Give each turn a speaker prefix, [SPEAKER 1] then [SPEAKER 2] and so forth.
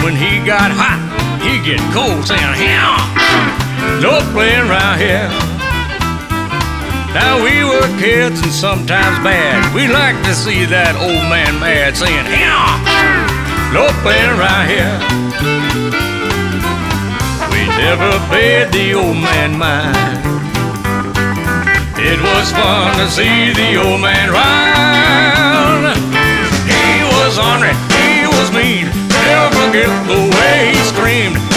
[SPEAKER 1] when he got hot, he'd get cold saying, "Hell, no playing around here." Now we were kids and sometimes bad. We like to see that old man mad saying, "Hell, no playing around here." We never paid the old man mind. It was fun to see the old man ride. He was ornery, he was mean. Never forget the way he screamed.